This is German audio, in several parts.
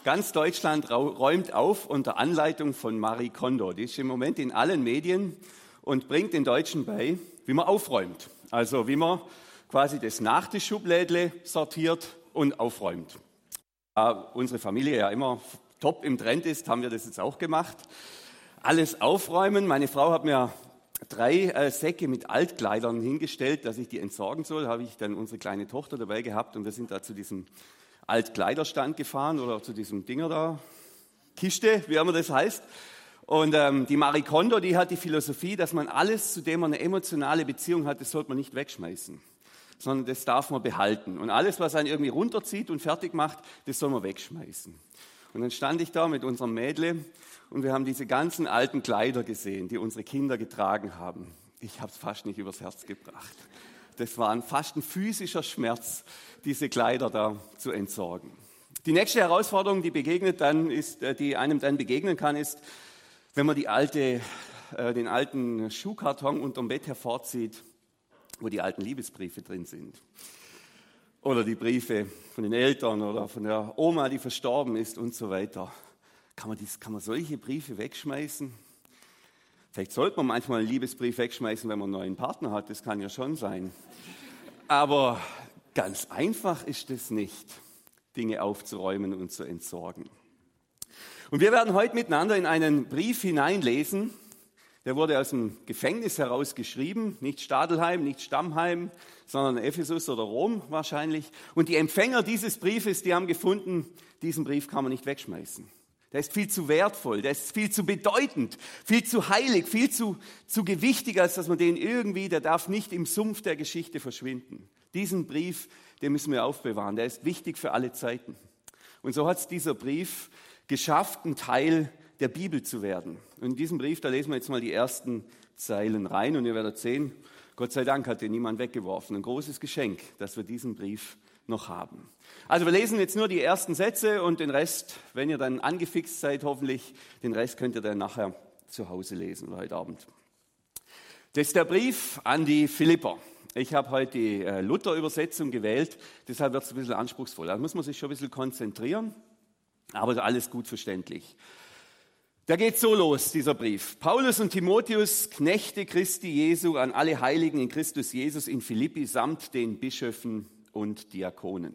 Ganz Deutschland räumt auf unter Anleitung von Marie Kondo. Die ist im Moment in allen Medien und bringt den Deutschen bei, wie man aufräumt. Also wie man quasi das Nachtischschublädle sortiert und aufräumt. Unsere Familie ja immer top im Trend ist, haben wir das jetzt auch gemacht. Alles aufräumen. Meine Frau hat mir 3 Säcke mit Altkleidern hingestellt, dass ich die entsorgen soll. Habe ich dann unsere kleine Tochter dabei gehabt und wir sind da zu diesem Altkleiderstand gefahren oder zu diesem Dinger da, Kiste, wie immer das heißt. Und die Marie Kondo, die hat die Philosophie, dass man alles, zu dem man eine emotionale Beziehung hat, das sollte man nicht wegschmeißen, sondern das darf man behalten. Und alles, was einen irgendwie runterzieht und fertig macht, das soll man wegschmeißen. Und dann stand ich da mit unserem Mädle und wir haben diese ganzen alten Kleider gesehen, die unsere Kinder getragen haben. Ich habe es fast nicht übers Herz gebracht. Das war fast ein physischer Schmerz, diese Kleider da zu entsorgen. Die nächste Herausforderung, die einem dann begegnen kann, ist, wenn man den alten Schuhkarton unterm Bett hervorzieht, wo die alten Liebesbriefe drin sind. Oder die Briefe von den Eltern oder von der Oma, die verstorben ist und so weiter. Kann man solche Briefe wegschmeißen? Vielleicht sollte man manchmal einen Liebesbrief wegschmeißen, wenn man einen neuen Partner hat. Das kann ja schon sein. Aber ganz einfach ist es nicht, Dinge aufzuräumen und zu entsorgen. Und wir werden heute miteinander in einen Brief hineinlesen. Der wurde aus dem Gefängnis heraus geschrieben. Nicht Stadelheim, nicht Stammheim, sondern Ephesus oder Rom wahrscheinlich. Und die Empfänger dieses Briefes, die haben gefunden, diesen Brief kann man nicht wegschmeißen. Der ist viel zu wertvoll, der ist viel zu bedeutend, viel zu heilig, viel zu gewichtig, als dass man der darf nicht im Sumpf der Geschichte verschwinden. Diesen Brief, den müssen wir aufbewahren, der ist wichtig für alle Zeiten. Und so hat es dieser Brief geschafft, ein Teil der Bibel zu werden. Und in diesem Brief, da lesen wir jetzt mal die ersten Zeilen rein und ihr werdet sehen, Gott sei Dank hat den niemand weggeworfen. Ein großes Geschenk, dass wir diesen Brief noch haben. Also wir lesen jetzt nur die ersten Sätze und den Rest, wenn ihr dann angefixt seid, hoffentlich, den Rest könnt ihr dann nachher zu Hause lesen oder heute Abend. Das ist der Brief an die Philipper. Ich habe heute die Luther-Übersetzung gewählt, deshalb wird es ein bisschen anspruchsvoll. Da muss man sich schon ein bisschen konzentrieren, aber alles gut verständlich. Da geht so los, dieser Brief. Paulus und Timotheus, Knechte Christi Jesu, an alle Heiligen in Christus Jesus in Philippi samt den Bischöfen und Diakonen.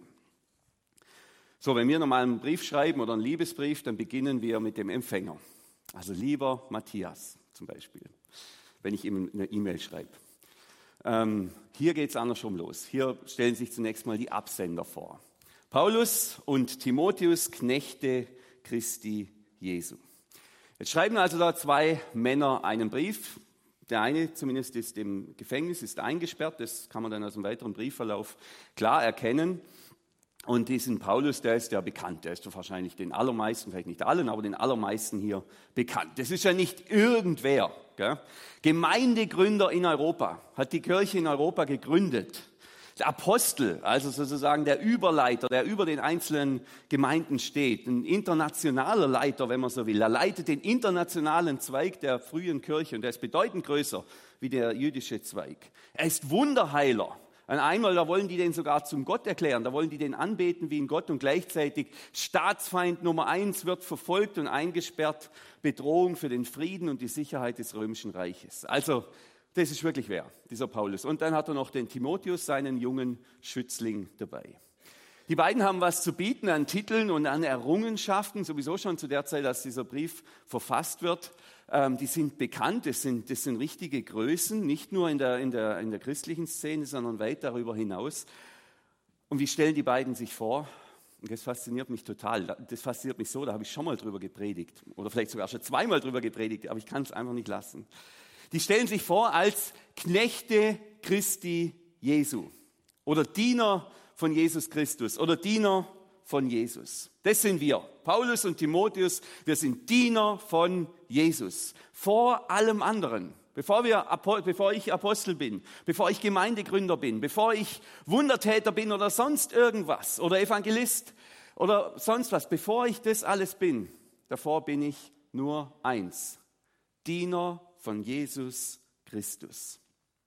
So, wenn wir nochmal einen Brief schreiben oder einen Liebesbrief, dann beginnen wir mit dem Empfänger. Also lieber Matthias zum Beispiel, wenn ich ihm eine E-Mail schreibe. Hier geht es andersrum los. Hier stellen sich zunächst mal die Absender vor. Paulus und Timotheus, Knechte Christi Jesu. Jetzt schreiben also da 2 Männer einen Brief. Der eine zumindest ist im Gefängnis, ist eingesperrt. Das kann man dann aus dem weiteren Briefverlauf klar erkennen. Und diesen Paulus, der ist ja bekannt. Der ist doch wahrscheinlich den allermeisten, vielleicht nicht allen, aber den allermeisten hier bekannt. Das ist ja nicht irgendwer. Gell? Gemeindegründer in Europa, hat die Kirche in Europa gegründet. Der Apostel, also sozusagen der Überleiter, der über den einzelnen Gemeinden steht, ein internationaler Leiter, wenn man so will. Er leitet den internationalen Zweig der frühen Kirche und der ist bedeutend größer wie der jüdische Zweig. Er ist Wunderheiler. Einmal, da wollen die den sogar zum Gott erklären, da wollen die den anbeten wie ein Gott und gleichzeitig Staatsfeind Nummer 1 wird verfolgt und eingesperrt, Bedrohung für den Frieden und die Sicherheit des Römischen Reiches. Also, das ist wirklich wer, dieser Paulus. Und dann hat er noch den Timotheus, seinen jungen Schützling, dabei. Die beiden haben was zu bieten an Titeln und an Errungenschaften, sowieso schon zu der Zeit, als dieser Brief verfasst wird. Die sind bekannt, das sind richtige Größen, nicht nur in der christlichen Szene, sondern weit darüber hinaus. Und wie stellen die beiden sich vor? Und das fasziniert mich total. Das fasziniert mich so, da habe ich schon mal drüber gepredigt. Oder vielleicht sogar schon 2-mal drüber gepredigt, aber ich kann es einfach nicht lassen. Die stellen sich vor als Knechte Christi Jesu oder Diener von Jesus Christus oder Diener von Jesus. Das sind wir, Paulus und Timotheus, wir sind Diener von Jesus. Vor allem anderen, bevor ich Apostel bin, bevor ich Gemeindegründer bin, bevor ich Wundertäter bin oder sonst irgendwas oder Evangelist oder sonst was, bevor ich das alles bin, davor bin ich nur eins, Diener von Jesus Christus.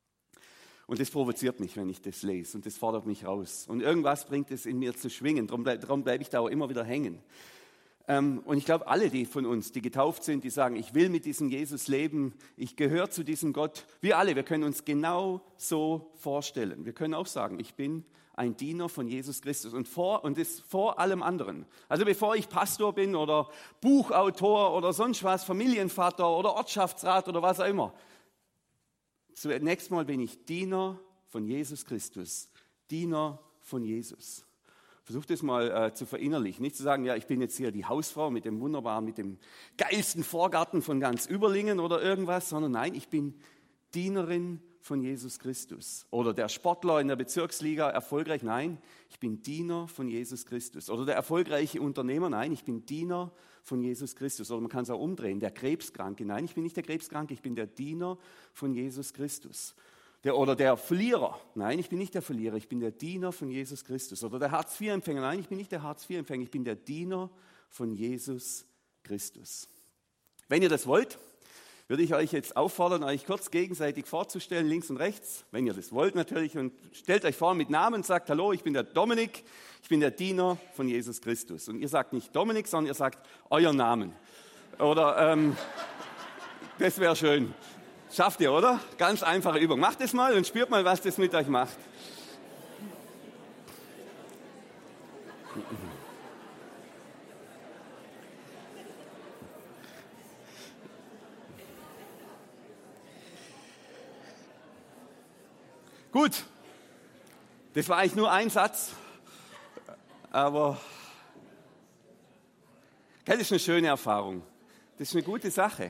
Und das provoziert mich, wenn ich das lese und das fordert mich raus. Und irgendwas bringt es in mir zu schwingen, darum bleib ich da auch immer wieder hängen. Und ich glaube, alle die von uns, die getauft sind, die sagen, ich will mit diesem Jesus leben, ich gehöre zu diesem Gott. Wir alle, wir können uns genau so vorstellen. Wir können auch sagen, ich bin ein Diener von Jesus Christus und ist vor allem anderen. Also bevor ich Pastor bin oder Buchautor oder sonst was, Familienvater oder Ortschaftsrat oder was auch immer. Zunächst mal bin ich Diener von Jesus Christus, Diener von Jesus. Versucht das mal zu verinnerlichen. Nicht zu sagen, ja, ich bin jetzt hier die Hausfrau mit dem geilsten Vorgarten von ganz Überlingen oder irgendwas, sondern nein, ich bin Dienerin von Jesus Christus. Oder der Sportler in der Bezirksliga, erfolgreich, nein, ich bin Diener von Jesus Christus. Oder der erfolgreiche Unternehmer, nein, ich bin Diener von Jesus Christus. Oder man kann es auch umdrehen, der Krebskranke, nein, ich bin nicht der Krebskranke, ich bin der Diener von Jesus Christus. Oder der Verlierer. Nein, ich bin nicht der Verlierer, ich bin der Diener von Jesus Christus. Oder der Hartz-IV-Empfänger. Nein, ich bin nicht der Hartz-IV-Empfänger, ich bin der Diener von Jesus Christus. Wenn ihr das wollt, würde ich euch jetzt auffordern, euch kurz gegenseitig vorzustellen, links und rechts. Wenn ihr das wollt natürlich. Und stellt euch vor mit Namen und sagt, hallo, ich bin der Dominik, ich bin der Diener von Jesus Christus. Und ihr sagt nicht Dominik, sondern ihr sagt euren Namen. Oder, das wäre schön. Schafft ihr, oder? Ganz einfache Übung. Macht es mal und spürt mal, was das mit euch macht. Gut, das war eigentlich nur ein Satz, aber das ist eine schöne Erfahrung. Das ist eine gute Sache.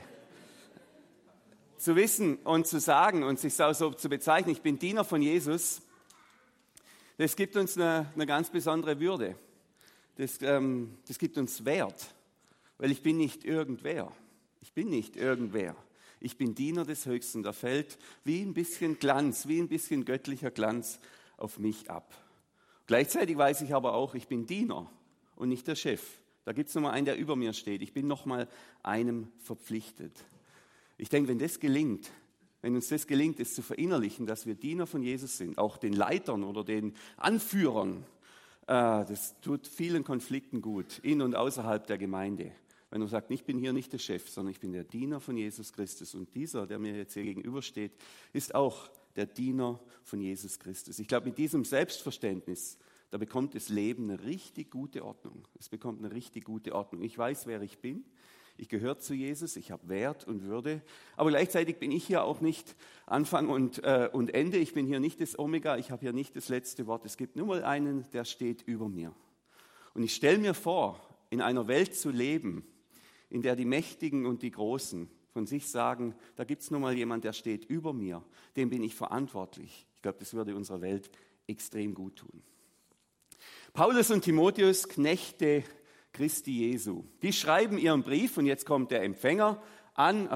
Zu wissen und zu sagen und sich so zu bezeichnen, ich bin Diener von Jesus, das gibt uns eine ganz besondere Würde. Das gibt uns Wert, weil ich bin nicht irgendwer. Ich bin nicht irgendwer. Ich bin Diener des Höchsten. Da fällt wie ein bisschen Glanz, wie ein bisschen göttlicher Glanz auf mich ab. Gleichzeitig weiß ich aber auch, ich bin Diener und nicht der Chef. Da gibt es nochmal einen, der über mir steht. Ich bin nochmal einem verpflichtet. Ich denke, wenn uns das gelingt, es zu verinnerlichen, dass wir Diener von Jesus sind, auch den Leitern oder den Anführern, das tut vielen Konflikten gut, in und außerhalb der Gemeinde. Wenn du sagst, ich bin hier nicht der Chef, sondern ich bin der Diener von Jesus Christus. Und dieser, der mir jetzt hier gegenübersteht, ist auch der Diener von Jesus Christus. Ich glaube, mit diesem Selbstverständnis, da bekommt das Leben eine richtig gute Ordnung. Es bekommt eine richtig gute Ordnung. Ich weiß, wer ich bin. Ich gehöre zu Jesus, ich habe Wert und Würde, aber gleichzeitig bin ich hier auch nicht Anfang und Ende. Ich bin hier nicht das Omega, ich habe hier nicht das letzte Wort. Es gibt nur mal einen, der steht über mir. Und ich stelle mir vor, in einer Welt zu leben, in der die Mächtigen und die Großen von sich sagen, da gibt es nur mal jemand, der steht über mir, dem bin ich verantwortlich. Ich glaube, das würde unserer Welt extrem gut tun. Paulus und Timotheus, Knechte Christi Jesu. Die schreiben ihren Brief, und jetzt kommt der Empfänger, an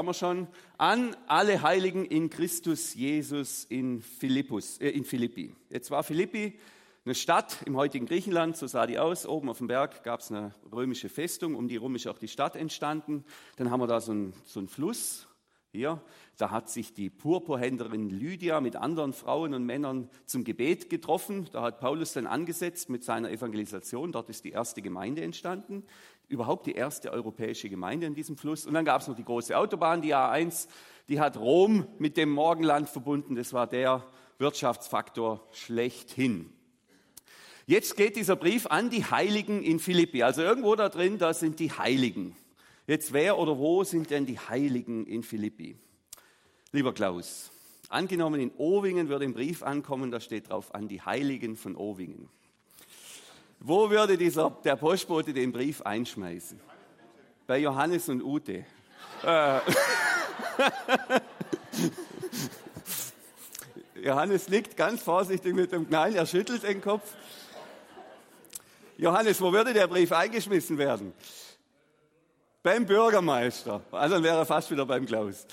alle Heiligen in Christus Jesus in Philippi. Jetzt war Philippi eine Stadt im heutigen Griechenland, so sah die aus. Oben auf dem Berg gab es eine römische Festung, um die rum ist auch die Stadt entstanden. Dann haben wir da so einen Fluss. Hier, da hat sich die Purpurhändlerin Lydia mit anderen Frauen und Männern zum Gebet getroffen. Da hat Paulus dann angesetzt mit seiner Evangelisation. Dort ist die erste Gemeinde entstanden. Überhaupt die erste europäische Gemeinde in diesem Fluss. Und dann gab es noch die große Autobahn, die A1. Die hat Rom mit dem Morgenland verbunden. Das war der Wirtschaftsfaktor schlechthin. Jetzt geht dieser Brief an die Heiligen in Philippi. Also irgendwo da drin, da sind die Heiligen. Jetzt, wer oder wo sind denn die Heiligen in Philippi? Lieber Klaus, angenommen in Owingen würde ein Brief ankommen, da steht drauf, an die Heiligen von Owingen. Wo würde der Postbote den Brief einschmeißen? Bei Johannes und Ute. Johannes nickt ganz vorsichtig mit dem Knall, er schüttelt den Kopf. Johannes, wo würde der Brief eingeschmissen werden? Beim Bürgermeister. Also dann wäre er fast wieder beim Klaus.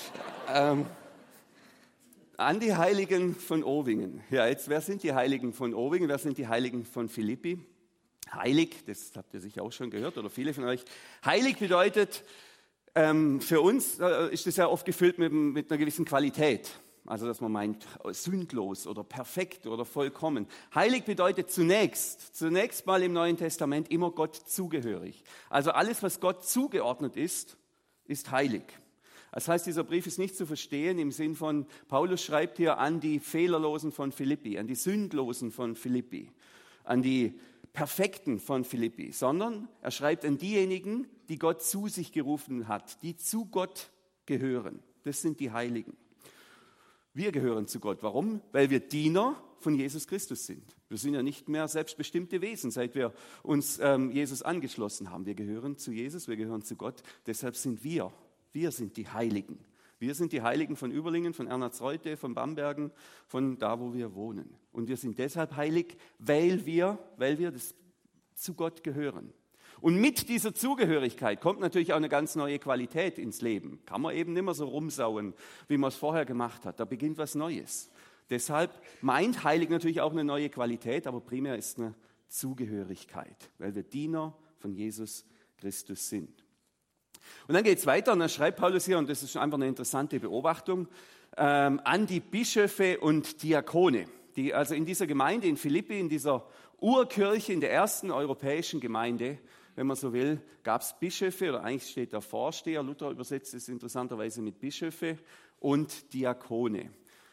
An die Heiligen von Owingen. Ja, jetzt, wer sind die Heiligen von Owingen? Wer sind die Heiligen von Philippi? Heilig, das habt ihr sicher auch schon gehört, oder viele von euch. Heilig bedeutet, für uns ist es ja oft gefüllt mit einer gewissen Qualität. Also, dass man meint, sündlos oder perfekt oder vollkommen. Heilig bedeutet zunächst mal im Neuen Testament immer Gott zugehörig. Also alles, was Gott zugeordnet ist, ist heilig. Das heißt, dieser Brief ist nicht zu verstehen im Sinn von, Paulus schreibt hier an die Fehlerlosen von Philippi, an die Sündlosen von Philippi, an die Perfekten von Philippi, sondern er schreibt an diejenigen, die Gott zu sich gerufen hat, die zu Gott gehören. Das sind die Heiligen. Wir gehören zu Gott. Warum? Weil wir Diener von Jesus Christus sind. Wir sind ja nicht mehr selbstbestimmte Wesen, seit wir uns Jesus angeschlossen haben. Wir gehören zu Jesus, wir gehören zu Gott. Deshalb sind wir sind die Heiligen. Wir sind die Heiligen von Überlingen, von Ernatzreute, von Bambergen, von da, wo wir wohnen. Und wir sind deshalb heilig, weil wir zu Gott gehören. Und mit dieser Zugehörigkeit kommt natürlich auch eine ganz neue Qualität ins Leben. Kann man eben nicht mehr so rumsauen, wie man es vorher gemacht hat. Da beginnt was Neues. Deshalb meint heilig natürlich auch eine neue Qualität, aber primär ist eine Zugehörigkeit, weil wir Diener von Jesus Christus sind. Und dann geht es weiter und dann schreibt Paulus hier, und das ist einfach eine interessante Beobachtung, an die Bischöfe und Diakone, die also in dieser Gemeinde in Philippi, in dieser Urkirche, in der ersten europäischen Gemeinde, wenn man so will, gab es Bischöfe, oder eigentlich steht da Vorsteher, Luther übersetzt es interessanterweise mit Bischöfe und Diakone.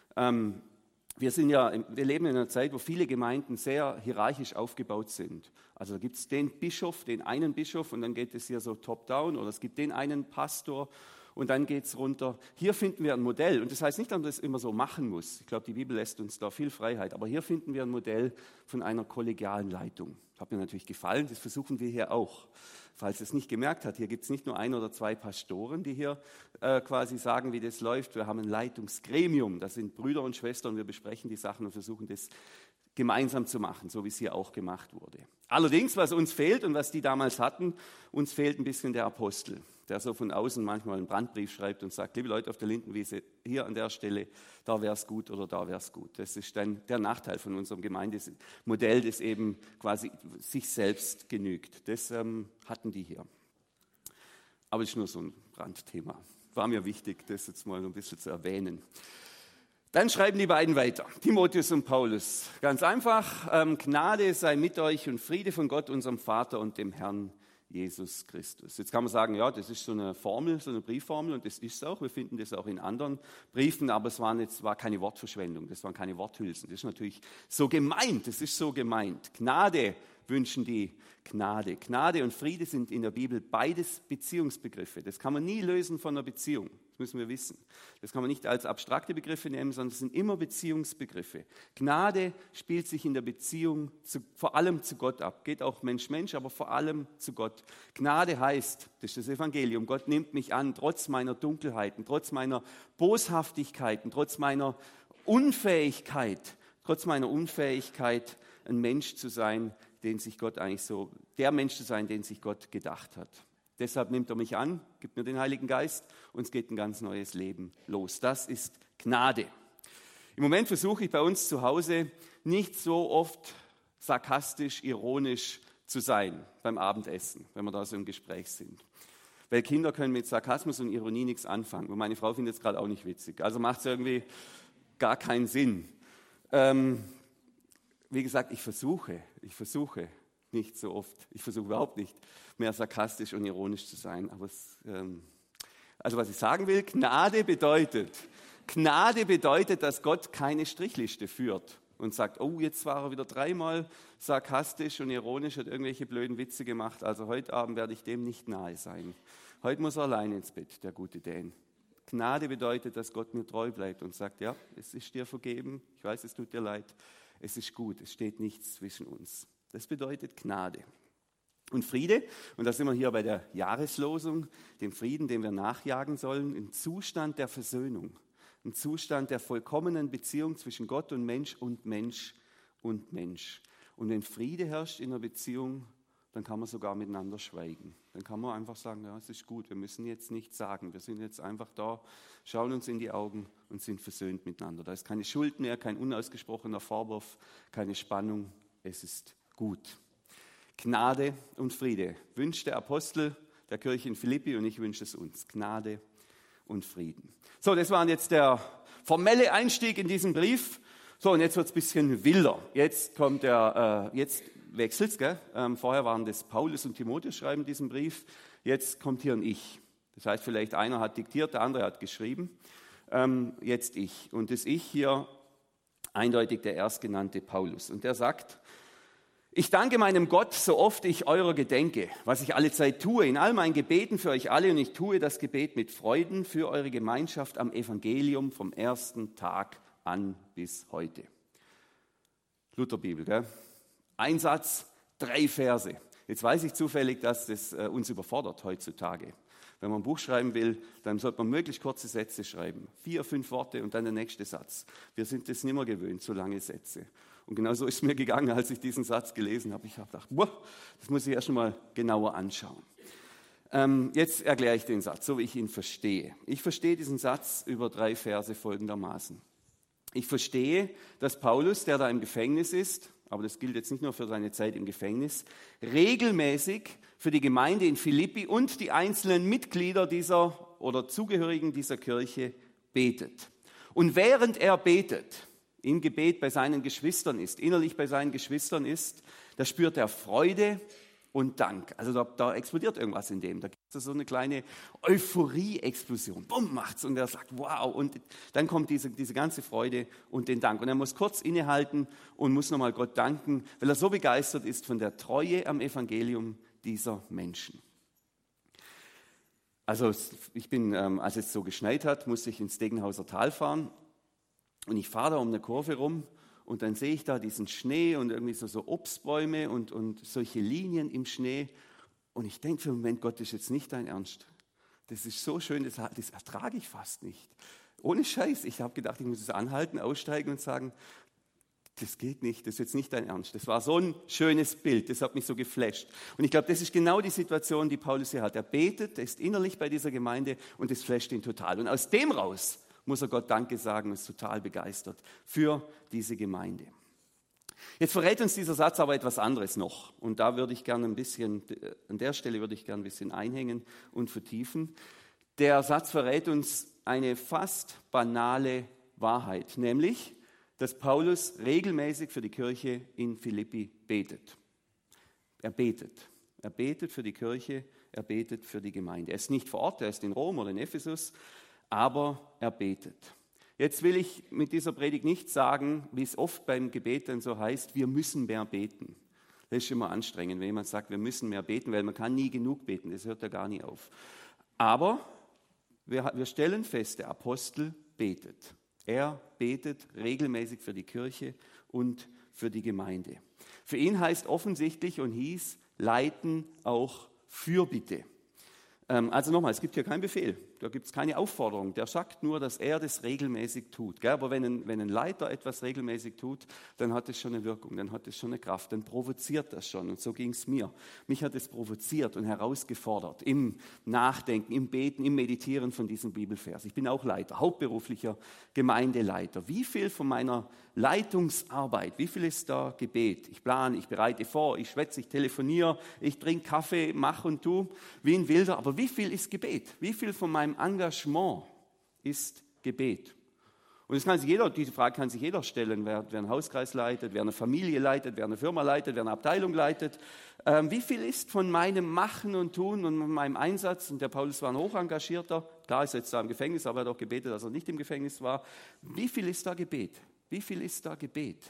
Wir leben in einer Zeit, wo viele Gemeinden sehr hierarchisch aufgebaut sind. Also da gibt es den einen Bischof und dann geht es hier so top-down, oder es gibt den einen Pastor und dann geht es runter. Hier finden wir ein Modell, und das heißt nicht, dass man das immer so machen muss. Ich glaube, die Bibel lässt uns da viel Freiheit, aber hier finden wir ein Modell von einer kollegialen Leitung. Das hat mir natürlich gefallen, das versuchen wir hier auch. Falls es nicht gemerkt hat, hier gibt es nicht nur 1 oder 2 Pastoren, die hier quasi sagen, wie das läuft. Wir haben ein Leitungsgremium, das sind Brüder und Schwestern, wir besprechen die Sachen und versuchen das gemeinsam zu machen, so wie es hier auch gemacht wurde. Allerdings, was uns fehlt und was die damals hatten, uns fehlt ein bisschen der Apostel, der so von außen manchmal einen Brandbrief schreibt und sagt, liebe Leute auf der Lindenwiese, hier an der Stelle, da wäre es gut oder da wäre es gut. Das ist dann der Nachteil von unserem Gemeindemodell, das eben quasi sich selbst genügt. Das hatten die hier. Aber es ist nur so ein Randthema. War mir wichtig, das jetzt mal ein bisschen zu erwähnen. Dann schreiben die beiden weiter, Timotheus und Paulus. Ganz einfach, Gnade sei mit euch und Friede von Gott, unserem Vater und dem Herrn Jesus Christus. Jetzt kann man sagen, ja, das ist so eine Formel, so eine Briefformel, und das ist es auch. Wir finden das auch in anderen Briefen, aber es war keine Wortverschwendung, das waren keine Worthülsen. Das ist natürlich so gemeint, das ist so gemeint. Gnade wünschen die Gnade. Gnade und Friede sind in der Bibel beides Beziehungsbegriffe. Das kann man nie lösen von einer Beziehung. Das müssen wir wissen. Das kann man nicht als abstrakte Begriffe nehmen, sondern es sind immer Beziehungsbegriffe. Gnade spielt sich in der Beziehung vor allem zu Gott ab. Geht auch Mensch-Mensch, aber vor allem zu Gott. Gnade heißt, das ist das Evangelium, Gott nimmt mich an, trotz meiner Dunkelheiten, trotz meiner Boshaftigkeiten, trotz meiner Unfähigkeit, ein Mensch zu sein, der Mensch zu sein, den sich Gott gedacht hat. Deshalb nimmt er mich an, gibt mir den Heiligen Geist und es geht ein ganz neues Leben los. Das ist Gnade. Im Moment versuche ich bei uns zu Hause nicht so oft sarkastisch, ironisch zu sein beim Abendessen, wenn wir da so im Gespräch sind. Weil Kinder können mit Sarkasmus und Ironie nichts anfangen. Und meine Frau findet es gerade auch nicht witzig. Also macht es irgendwie gar keinen Sinn. Wie gesagt, ich versuche nicht so oft, ich versuche überhaupt nicht mehr sarkastisch und ironisch zu sein. Aber also was ich sagen will, Gnade bedeutet, dass Gott keine Strichliste führt und sagt, oh, jetzt war er wieder 3-mal sarkastisch und ironisch, hat irgendwelche blöden Witze gemacht, also heute Abend werde ich dem nicht nahe sein. Heute muss er allein ins Bett, der gute Dan. Gnade bedeutet, dass Gott mir treu bleibt und sagt, ja, es ist dir vergeben, ich weiß, es tut dir leid, es ist gut, es steht nichts zwischen uns. Das bedeutet Gnade. Und Friede, und da sind wir hier bei der Jahreslosung, dem Frieden, dem wir nachjagen sollen, ein Zustand der Versöhnung, ein Zustand der vollkommenen Beziehung zwischen Gott und Mensch und Mensch und Mensch. Und wenn Friede herrscht in einer Beziehung, dann kann man sogar miteinander schweigen. Dann kann man einfach sagen, ja, es ist gut, wir müssen jetzt nichts sagen. Wir sind jetzt einfach da, schauen uns in die Augen und sind versöhnt miteinander. Da ist keine Schuld mehr, kein unausgesprochener Vorwurf, keine Spannung. Es ist gut. Gnade und Friede wünscht der Apostel der Kirche in Philippi und ich wünsche es uns. Gnade und Frieden. So, das waren jetzt der formelle Einstieg in diesen Brief. So, und jetzt wird es ein bisschen wilder. Jetzt wechselt's, gell? Vorher waren das Paulus und Timotheus schreiben diesen Brief. Jetzt kommt hier ein Ich. Das heißt, vielleicht einer hat diktiert, der andere hat geschrieben. Jetzt ich. Und das Ich hier eindeutig der erstgenannte Paulus. Und der sagt: Ich danke meinem Gott, so oft ich eurer gedenke, was ich alle Zeit tue, in all meinen Gebeten für euch alle, und ich tue das Gebet mit Freuden für eure Gemeinschaft am Evangelium vom ersten Tag an bis heute. Lutherbibel, gell? Ein Satz, 3 Verse. Jetzt weiß ich zufällig, dass das uns überfordert heutzutage. Wenn man ein Buch schreiben will, dann sollte man möglichst kurze Sätze schreiben. 4, 5 Worte und dann der nächste Satz. Wir sind das nicht mehr gewöhnt, so lange Sätze. Und genau so ist es mir gegangen, als ich diesen Satz gelesen habe. Ich habe gedacht, boah, das muss ich erst mal genauer anschauen. Jetzt erkläre ich den Satz, so wie ich ihn verstehe. Ich verstehe diesen Satz über 3 Verse folgendermaßen. Ich verstehe, dass Paulus, der da im Gefängnis ist, aber das gilt jetzt nicht nur für seine Zeit im Gefängnis, regelmäßig für die Gemeinde in Philippi und die einzelnen Mitglieder dieser oder Zugehörigen dieser Kirche betet. Und während er betet, im Gebet bei seinen Geschwistern ist, innerlich bei seinen Geschwistern ist, da spürt er Freude und Dank. Also da explodiert irgendwas in dem. Da gibt es so eine kleine Euphorie-Explosion. Bumm, macht's. Und er sagt, wow. Und dann kommt diese ganze Freude und den Dank. Und er muss kurz innehalten und muss nochmal Gott danken, weil er so begeistert ist von der Treue am Evangelium dieser Menschen. Also ich bin, als es so geschneit hat, musste ich ins Degenhauser Tal fahren. Und ich fahre da um eine Kurve rum. Und dann sehe ich da diesen Schnee und irgendwie so Obstbäume und solche Linien im Schnee. Und ich denke für einen Moment, Gott, das ist jetzt nicht dein Ernst. Das ist so schön, das ertrage ich fast nicht. Ohne Scheiß. Ich habe gedacht, ich muss es anhalten, aussteigen und sagen, das geht nicht, das ist jetzt nicht dein Ernst. Das war so ein schönes Bild, das hat mich so geflasht. Und ich glaube, das ist genau die Situation, die Paulus hier hat. Er betet, er ist innerlich bei dieser Gemeinde und das flasht ihn total. Und aus dem raus muss er Gott Danke sagen und ist total begeistert für diese Gemeinde. Jetzt verrät uns dieser Satz aber etwas anderes noch. Und da würde ich gerne an der Stelle würde ich gerne ein bisschen einhängen und vertiefen. Der Satz verrät uns eine fast banale Wahrheit, nämlich, dass Paulus regelmäßig für die Kirche in Philippi betet. Er betet. Er betet für die Kirche, er betet für die Gemeinde. Er ist nicht vor Ort, er ist in Rom oder in Ephesus, aber er betet. Jetzt will ich mit dieser Predigt nicht sagen, wie es oft beim Gebet dann so heißt, wir müssen mehr beten. Das ist immer anstrengend, wenn jemand sagt, wir müssen mehr beten, weil man kann nie genug beten, das hört ja gar nie auf. Aber wir stellen fest, der Apostel betet. Er betet regelmäßig für die Kirche und für die Gemeinde. Für ihn heißt offensichtlich und hieß leiten auch Fürbitte. Also nochmal, es gibt hier keinen Befehl, da gibt es keine Aufforderung. Der sagt nur, dass er das regelmäßig tut. Aber wenn ein Leiter etwas regelmäßig tut, dann hat es schon eine Wirkung, dann hat es schon eine Kraft, dann provoziert das schon. Und so ging es mir. Mich hat es provoziert und herausgefordert im Nachdenken, im Beten, im Meditieren von diesem Bibelvers. Ich bin auch Leiter, hauptberuflicher Gemeindeleiter. Wie viel von meiner Leitungsarbeit, wie viel ist da Gebet? Ich plane, ich bereite vor, ich schwätze, ich telefoniere, ich trinke Kaffee, mache und tu, wie ein Wilder. Aber wie viel ist Gebet? Wie viel von meinem Engagement ist Gebet? Und diese Frage kann sich jeder stellen, wer einen Hauskreis leitet, wer eine Familie leitet, wer eine Firma leitet, wer eine Abteilung leitet. Wie viel ist von meinem Machen und Tun und meinem Einsatz, und der Paulus war ein hochengagierter, klar ist er jetzt da im Gefängnis, aber er hat auch gebetet, dass er nicht im Gefängnis war. Wie viel ist da Gebet? Wie viel ist da Gebet?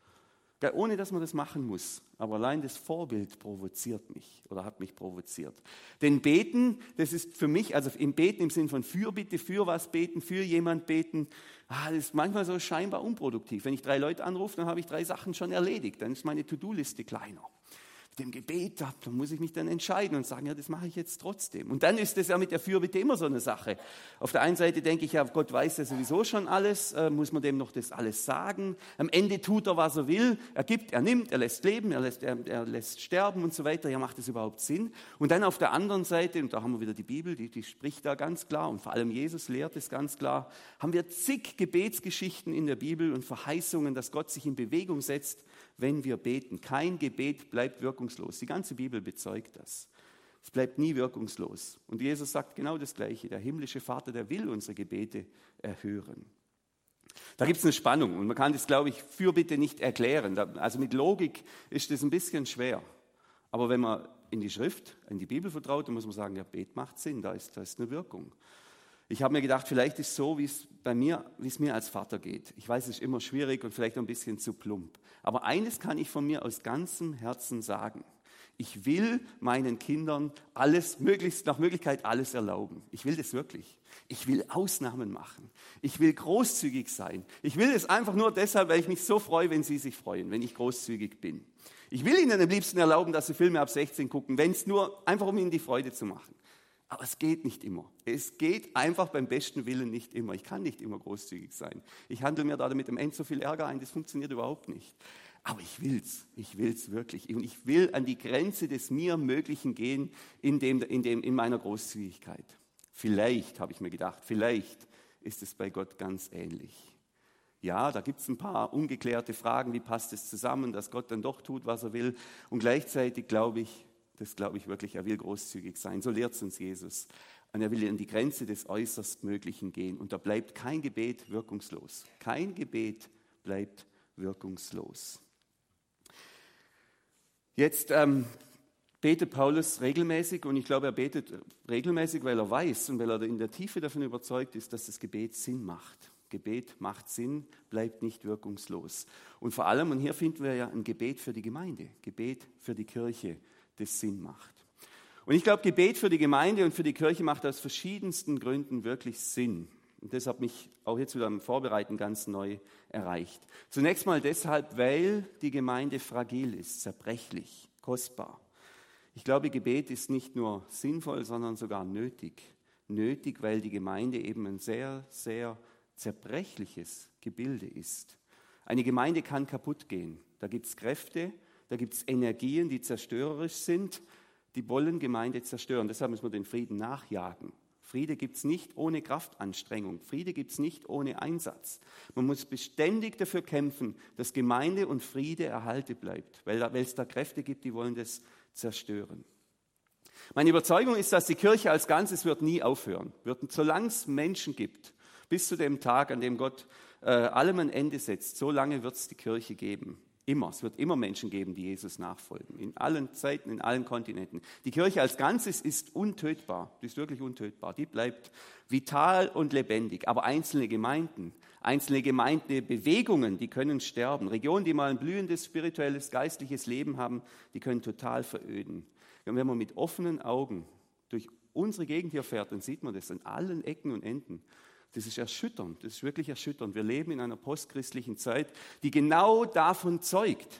Ja, ohne dass man das machen muss. Aber allein das Vorbild provoziert mich oder hat mich provoziert. Denn Beten, das ist für mich, also im Beten im Sinn von Fürbitte, für was beten, für jemand beten, das ist manchmal so scheinbar unproduktiv. Wenn ich 3 Leute anrufe, dann habe ich 3 Sachen schon erledigt. Dann ist meine To-Do-Liste kleiner. Mit dem Gebet, da muss ich mich dann entscheiden und sagen, ja, das mache ich jetzt trotzdem. Und dann ist das ja mit der Fürbitte immer so eine Sache. Auf der einen Seite denke ich, ja, Gott weiß ja sowieso schon alles, muss man dem noch das alles sagen. Am Ende tut er, was er will. Er gibt, er nimmt, er lässt leben, er lässt sterben und so weiter. Ja, macht das überhaupt Sinn? Und dann auf der anderen Seite, und da haben wir wieder die Bibel, die spricht da ganz klar, und vor allem Jesus lehrt es ganz klar, haben wir zig Gebetsgeschichten in der Bibel und Verheißungen, dass Gott sich in Bewegung setzt, wenn wir beten. Kein Gebet bleibt wirkungslos. Die ganze Bibel bezeugt das. Es bleibt nie wirkungslos. Und Jesus sagt genau das Gleiche. Der himmlische Vater, der will unsere Gebete erhören. Da gibt es eine Spannung und man kann das, glaube ich, Fürbitte nicht erklären. Also mit Logik ist das ein bisschen schwer. Aber wenn man in die Schrift, in die Bibel vertraut, dann muss man sagen, ja, Bet macht Sinn, da ist eine Wirkung. Ich habe mir gedacht, vielleicht ist es so, wie es mir als Vater geht. Ich weiß, es ist immer schwierig und vielleicht ein bisschen zu plump. Aber eines kann ich von mir aus ganzem Herzen sagen. Ich will meinen Kindern nach Möglichkeit alles erlauben. Ich will das wirklich. Ich will Ausnahmen machen. Ich will großzügig sein. Ich will es einfach nur deshalb, weil ich mich so freue, wenn sie sich freuen, wenn ich großzügig bin. Ich will ihnen am liebsten erlauben, dass sie Filme ab 16 gucken, wenn es nur einfach um ihnen die Freude zu machen. Aber es geht nicht immer. Es geht einfach beim besten Willen nicht immer. Ich kann nicht immer großzügig sein. Ich handle mir da mit dem End so viel Ärger ein, das funktioniert überhaupt nicht. Aber ich will's wirklich. Und ich will an die Grenze des mir Möglichen gehen in meiner Großzügigkeit. Vielleicht, habe ich mir gedacht, vielleicht ist es bei Gott ganz ähnlich. Ja, da gibt es ein paar ungeklärte Fragen, wie passt es zusammen, dass Gott dann doch tut, was er will. Und gleichzeitig glaube ich wirklich, er will großzügig sein. So lehrt es uns Jesus. Und er will an die Grenze des äußerst Möglichen gehen. Und da bleibt kein Gebet wirkungslos. Kein Gebet bleibt wirkungslos. Jetzt betet Paulus regelmäßig und ich glaube, er betet regelmäßig, weil er weiß und weil er in der Tiefe davon überzeugt ist, dass das Gebet Sinn macht. Gebet macht Sinn, bleibt nicht wirkungslos. Und vor allem, und hier finden wir ja ein Gebet für die Gemeinde, Gebet für die Kirche, das Sinn macht. Und ich glaube, Gebet für die Gemeinde und für die Kirche macht aus verschiedensten Gründen wirklich Sinn. Und das hat mich auch jetzt wieder im Vorbereiten ganz neu erreicht. Zunächst mal deshalb, weil die Gemeinde fragil ist, zerbrechlich, kostbar. Ich glaube, Gebet ist nicht nur sinnvoll, sondern sogar nötig. Nötig, weil die Gemeinde eben ein sehr, sehr zerbrechliches Gebilde ist. Eine Gemeinde kann kaputt gehen. Da gibt es Kräfte, da gibt es Energien, die zerstörerisch sind, die wollen Gemeinde zerstören. Deshalb müssen wir den Frieden nachjagen. Friede gibt es nicht ohne Kraftanstrengung. Friede gibt es nicht ohne Einsatz. Man muss beständig dafür kämpfen, dass Gemeinde und Friede erhalten bleibt, weil es da Kräfte gibt, die wollen das zerstören. Meine Überzeugung ist, dass die Kirche als Ganzes wird nie aufhören. Solange es Menschen gibt, bis zu dem Tag, an dem Gott allem ein Ende setzt, so lange wird es die Kirche geben. Immer. Es wird immer Menschen geben, die Jesus nachfolgen. In allen Zeiten, in allen Kontinenten. Die Kirche als Ganzes ist untötbar. Die ist wirklich untötbar. Die bleibt vital und lebendig. Aber einzelne Gemeindebewegungen, die können sterben. Regionen, die mal ein blühendes, spirituelles, geistliches Leben haben, die können total veröden. Und wenn man mit offenen Augen durch unsere Gegend hier fährt, dann sieht man das an allen Ecken und Enden. Das ist erschütternd, das ist wirklich erschütternd. Wir leben in einer postchristlichen Zeit, die genau davon zeugt,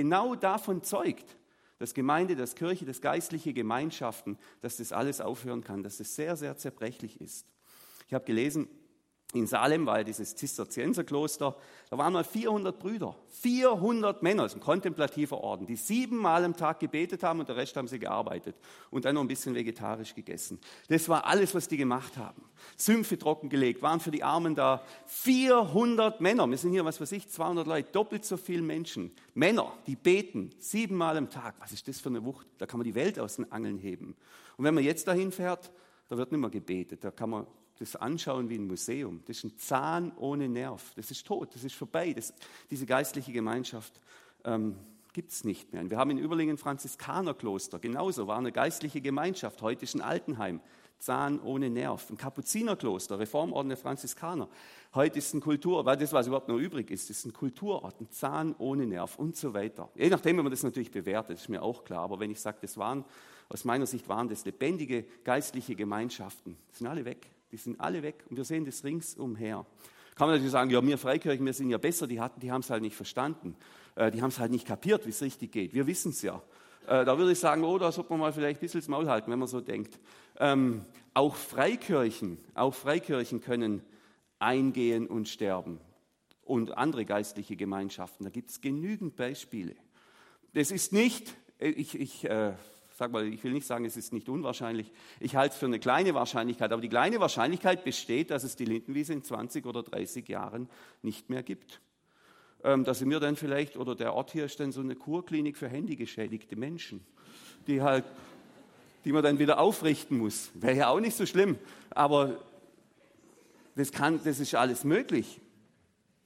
dass Gemeinde, dass Kirche, dass geistliche Gemeinschaften, dass das alles aufhören kann, dass das sehr, sehr zerbrechlich ist. Ich habe gelesen, in Salem war ja dieses Zisterzienserkloster, da waren mal 400 Brüder, 400 Männer, das ist ein kontemplativer Orden, die 7-mal am Tag gebetet haben und der Rest haben sie gearbeitet und dann noch ein bisschen vegetarisch gegessen. Das war alles, was die gemacht haben. Sümpfe trockengelegt, waren für die Armen da. 400 Männer, wir sind hier, 200 Leute, doppelt so viele Menschen. Männer, die beten 7-mal am Tag. Was ist das für eine Wucht? Da kann man die Welt aus den Angeln heben. Und wenn man jetzt dahin fährt, da wird nicht mehr gebetet, da kann man das anschauen wie ein Museum. Das ist ein Zahn ohne Nerv. Das ist tot, das ist vorbei. Diese geistliche Gemeinschaft gibt es nicht mehr. Und wir haben in Überlingen ein Franziskanerkloster. Genauso war eine geistliche Gemeinschaft. Heute ist ein Altenheim. Zahn ohne Nerv. Ein Kapuzinerkloster, Reformorden der Franziskaner. Heute ist weil das, was überhaupt noch übrig ist, ist ein Kulturort, ein Zahn ohne Nerv und so weiter. Je nachdem, wie man das natürlich bewertet, ist mir auch klar. Aber wenn ich sage, aus meiner Sicht waren das lebendige geistliche Gemeinschaften, die sind alle weg. Die sind alle weg und wir sehen das ringsumher. Kann man natürlich sagen, ja, wir Freikirchen, wir sind ja besser, die haben es halt nicht verstanden. Die haben es halt nicht kapiert, wie es richtig geht. Wir wissen es ja. Da würde ich sagen, da sollte man mal vielleicht ein bisschen das Maul halten, wenn man so denkt. Auch Freikirchen können eingehen und sterben. Und andere geistliche Gemeinschaften, da gibt es genügend Beispiele. Das ist nicht, ich will nicht sagen, es ist nicht unwahrscheinlich. Ich halte es für eine kleine Wahrscheinlichkeit. Aber die kleine Wahrscheinlichkeit besteht, dass es die Lindenwiese in 20 oder 30 Jahren nicht mehr gibt. Da sind wir dann vielleicht, oder der Ort hier ist dann so eine Kurklinik für handygeschädigte Menschen, die man dann wieder aufrichten muss. Wäre ja auch nicht so schlimm. Aber das ist alles möglich.